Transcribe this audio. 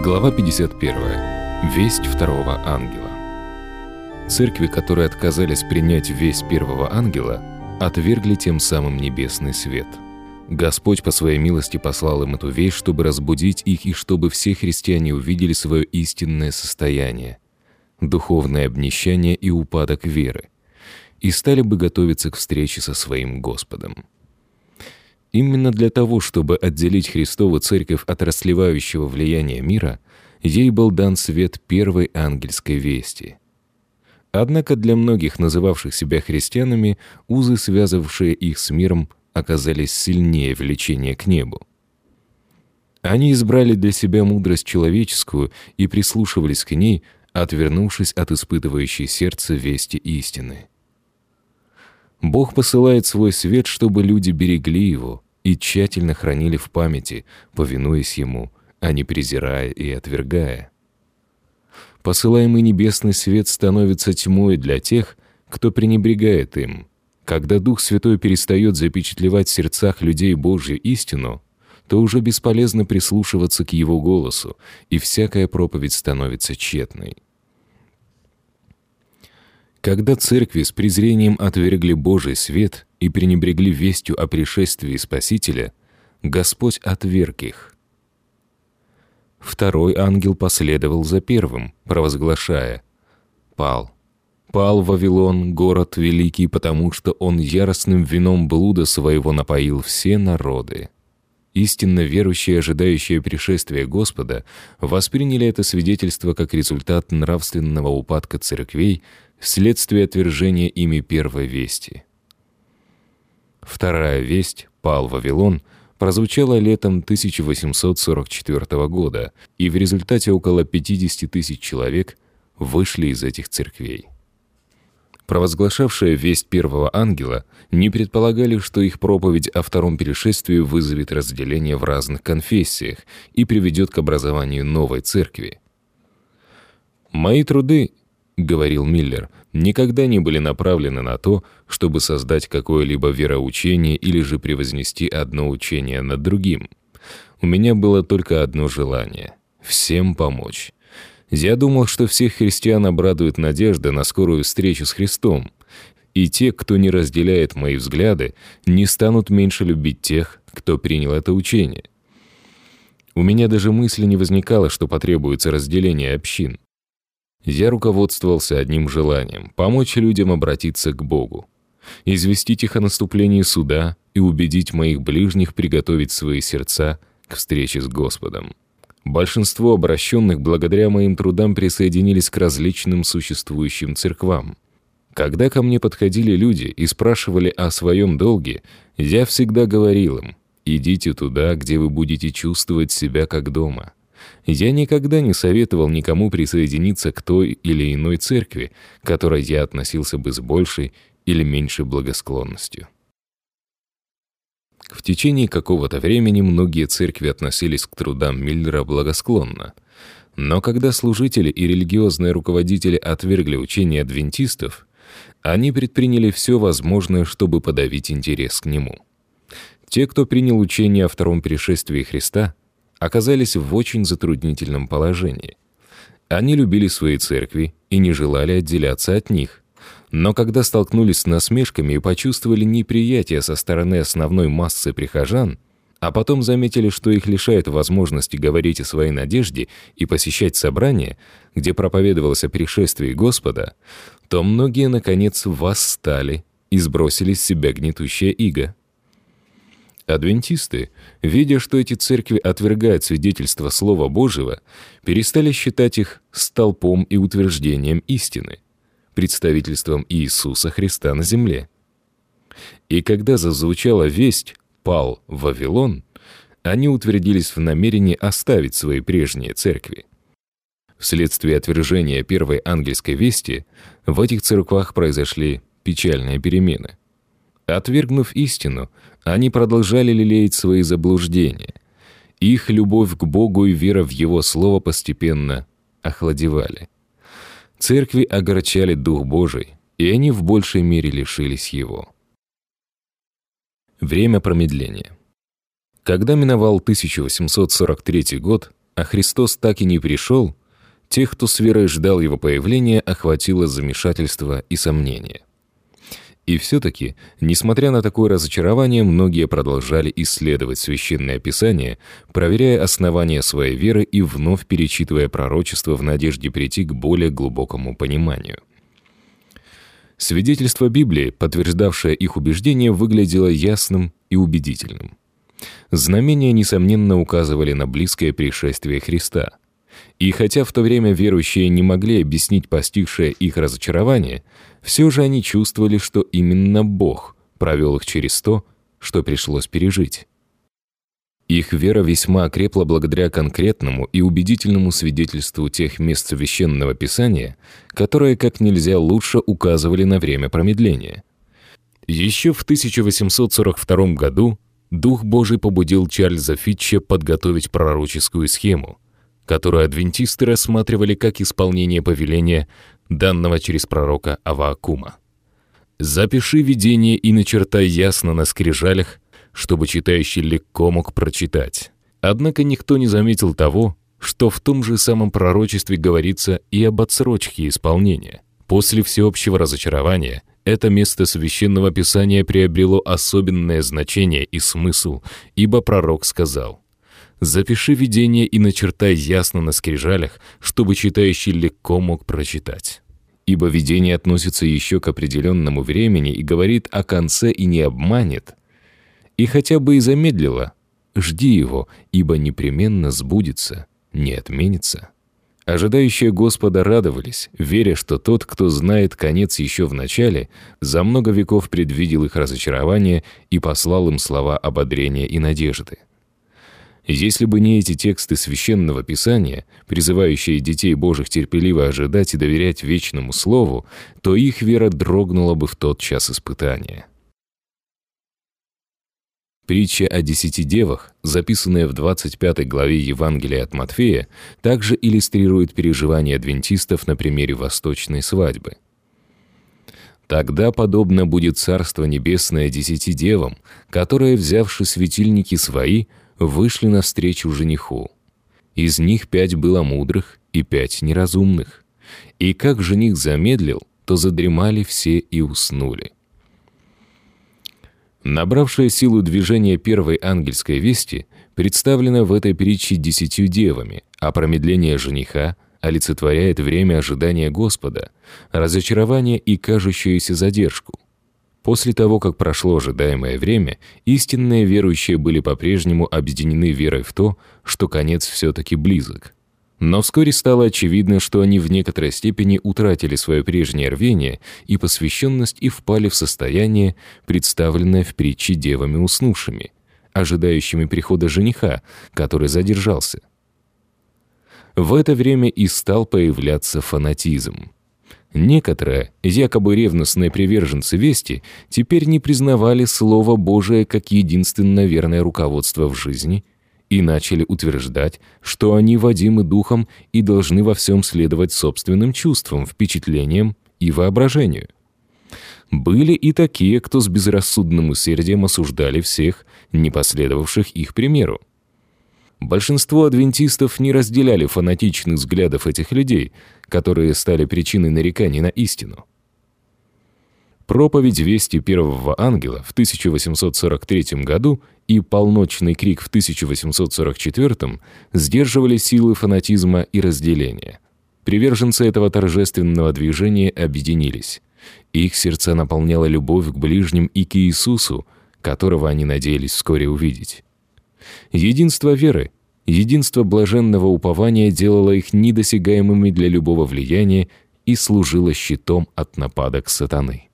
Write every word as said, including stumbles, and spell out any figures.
Глава пятьдесят первая. Весть второго ангела. Церкви, которые отказались принять весть первого ангела, отвергли тем самым небесный свет. Господь по своей милости послал им эту весть, чтобы разбудить их и чтобы все христиане увидели свое истинное состояние, духовное обнищание и упадок веры, и стали бы готовиться к встрече со своим Господом. Именно для того, чтобы отделить Христову Церковь от расслевающего влияния мира, ей был дан свет первой ангельской вести. Однако для многих, называвших себя христианами, узы, связывавшие их с миром, оказались сильнее влечения к небу. Они избрали для себя мудрость человеческую и прислушивались к ней, отвернувшись от испытывающей сердце вести истины. Бог посылает свой свет, чтобы люди берегли его и тщательно хранили в памяти, повинуясь ему, а не презирая и отвергая. Посылаемый небесный свет становится тьмой для тех, кто пренебрегает им. Когда Дух Святой перестает запечатлевать в сердцах людей Божью истину, то уже бесполезно прислушиваться к Его голосу, и всякая проповедь становится тщетной. Когда церкви с презрением отвергли Божий свет и пренебрегли вестью о пришествии Спасителя, Господь отверг их. Второй ангел последовал за первым, провозглашая: «Пал, пал Вавилон, город великий, потому что он яростным вином блуда своего напоил все народы». Истинно верующие, ожидающие пришествия Господа, восприняли это свидетельство как результат нравственного упадка церквей вследствие отвержения ими первой вести. Вторая весть, «Пал Вавилон», прозвучала летом тысяча восемьсот сорок четвёртого года, и в результате около пятьдесят тысяч человек вышли из этих церквей. Провозглашавшие весть первого ангела не предполагали, что их проповедь о втором пришествии вызовет разделение в разных конфессиях и приведет к образованию новой церкви. «Мои труды, — говорил Миллер, — никогда не были направлены на то, чтобы создать какое-либо вероучение или же превознести одно учение над другим. У меня было только одно желание — всем помочь. Я думал, что всех христиан обрадует надежда на скорую встречу с Христом, и те, кто не разделяет мои взгляды, не станут меньше любить тех, кто принял это учение. У меня даже мысли не возникало, что потребуется разделение общин. Я руководствовался одним желанием — помочь людям обратиться к Богу, известить их о наступлении суда и убедить моих ближних приготовить свои сердца к встрече с Господом. Большинство обращенных благодаря моим трудам присоединились к различным существующим церквам. Когда ко мне подходили люди и спрашивали о своем долге, я всегда говорил им: идите туда, где вы будете чувствовать себя как дома. Я никогда не советовал никому присоединиться к той или иной церкви, к которой я относился бы с большей или меньшей благосклонностью. В течение какого-то времени многие церкви относились к трудам Миллера благосклонно. Но когда служители и религиозные руководители отвергли учение адвентистов, они предприняли все возможное, чтобы подавить интерес к нему. Те, кто принял учение о втором пришествии Христа, оказались в очень затруднительном положении. Они любили свои церкви и не желали отделяться от них. Но когда столкнулись с насмешками и почувствовали неприятие со стороны основной массы прихожан, а потом заметили, что их лишают возможности говорить о своей надежде и посещать собрания, где проповедовалось о пришествии Господа, то многие, наконец, восстали и сбросили с себя гнетущее иго. Адвентисты, видя, что эти церкви отвергают свидетельство Слова Божьего, перестали считать их столпом и утверждением истины, представительством Иисуса Христа на земле. И когда зазвучала весть «Пал Вавилон», они утвердились в намерении оставить свои прежние церкви. Вследствие отвержения первой ангельской вести в этих церквах произошли печальные перемены. Отвергнув истину, они продолжали лелеять свои заблуждения. Их любовь к Богу и вера в Его Слово постепенно охладевали. Церкви огорчали Дух Божий, и они в большей мере лишились Его. Время промедления. Когда миновал тысяча восемьсот сорок третий год, а Христос так и не пришел, тех, кто с верой ждал Его появления, охватило замешательство и сомнение. И все-таки, несмотря на такое разочарование, многие продолжали исследовать Священное Писание, проверяя основания своей веры и вновь перечитывая пророчества в надежде прийти к более глубокому пониманию. Свидетельство Библии, подтверждавшее их убеждение, выглядело ясным и убедительным. Знамения, несомненно, указывали на близкое пришествие Христа. И хотя в то время верующие не могли объяснить постигшее их разочарование, все же они чувствовали, что именно Бог провел их через то, что пришлось пережить. Их вера весьма окрепла благодаря конкретному и убедительному свидетельству тех мест Священного Писания, которые как нельзя лучше указывали на время промедления. Еще в тысяча восемьсот сорок втором году Дух Божий побудил Чарльза Фитча подготовить пророческую схему, которую адвентисты рассматривали как исполнение повеления, данного через пророка Аввакума. «Запиши видение и начертай ясно на скрижалях, чтобы читающий легко мог прочитать». Однако никто не заметил того, что в том же самом пророчестве говорится и об отсрочке исполнения. После всеобщего разочарования это место Священного Писания приобрело особенное значение и смысл, ибо пророк сказал: «Запиши видение и начертай ясно на скрижалях, чтобы читающий легко мог прочитать». Ибо видение относится еще к определенному времени и говорит о конце и не обманет. И хотя бы и замедлило, жди его, ибо непременно сбудется, не отменится. Ожидающие Господа радовались, веря, что тот, кто знает конец еще в начале, за много веков предвидел их разочарование и послал им слова ободрения и надежды. Если бы не эти тексты Священного Писания, призывающие детей Божьих терпеливо ожидать и доверять вечному Слову, то их вера дрогнула бы в тот час испытания. Притча о десяти девах, записанная в двадцать пятой главе Евангелия от Матфея, также иллюстрирует переживания адвентистов на примере восточной свадьбы. «Тогда подобно будет Царство Небесное десяти девам, которые, взявши светильники свои, вышли навстречу жениху. Из них пять было мудрых и пять неразумных. И как жених замедлил, то задремали все и уснули». Набравшая силу движения первой ангельской вести представлена в этой притче десятью девами, а промедление жениха олицетворяет время ожидания Господа, разочарование и кажущуюся задержку. После того, как прошло ожидаемое время, истинные верующие были по-прежнему объединены верой в то, что конец все-таки близок. Но вскоре стало очевидно, что они в некоторой степени утратили свое прежнее рвение и посвященность и впали в состояние, представленное в притче девами уснувшими, ожидающими прихода жениха, который задержался. В это время и стал появляться фанатизм. Некоторые, якобы ревностные приверженцы вести, теперь не признавали Слово Божие как единственно верное руководство в жизни и начали утверждать, что они водимы духом и должны во всем следовать собственным чувствам, впечатлениям и воображению. Были и такие, кто с безрассудным усердием осуждали всех, не последовавших их примеру. Большинство адвентистов не разделяли фанатичных взглядов этих людей, которые стали причиной нареканий на истину. Проповедь вести первого ангела в тысяча восемьсот сорок третьем году и полночный крик в тысяча восемьсот сорок четвёртом сдерживали силы фанатизма и разделения. Приверженцы этого торжественного движения объединились. Их сердца наполняла любовь к ближним и к Иисусу, которого они надеялись вскоре увидеть. Единство веры, единство блаженного упования делало их недосягаемыми для любого влияния и служило щитом от нападок сатаны.